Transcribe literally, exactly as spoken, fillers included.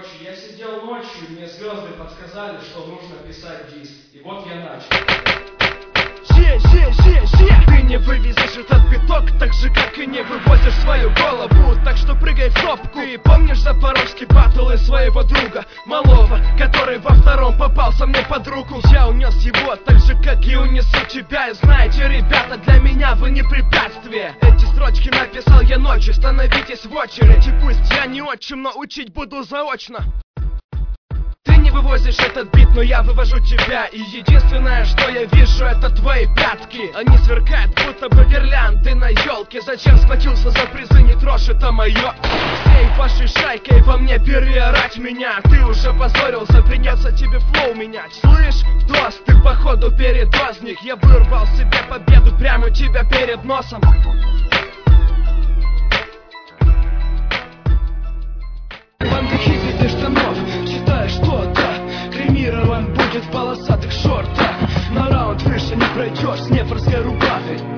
Короче, я сидел ночью, мне звезды подсказали, что нужно писать диск. И вот я начал. Е, е, е, е. Ты не вывезешь этот биток, так же как и не вывозишь свою голову. Так что прыгай в топку. Ты помнишь запорожский батл и своего друга малого, который во втором попался мне под руку? Я унес его так же, как и унесу тебя. И знаете, ребята, для меня вы не препятствие. Эти строчки написал я ночью, становитесь в очередь. И пусть я не отчим, но учить буду заочно. Ты не вывозишь этот бит, но я вывожу тебя. И единственное, что я вижу, это твои пятки. Они сверкают, будто бы гирлянды на елке. Зачем схватился за призы, не трожь, это мое. Всей вашей шайкой во мне переорать меня. Ты уже позорился, придется тебе флоу менять. Слышь, дос, ты походу передозник. Я вырвал себе победу прямо у тебя перед носом. Банка хиппи без штанов, читаешь что-то. Кремирован будет в полосатых шортах. На раунд выше не пройдешь с нефорской рубахой.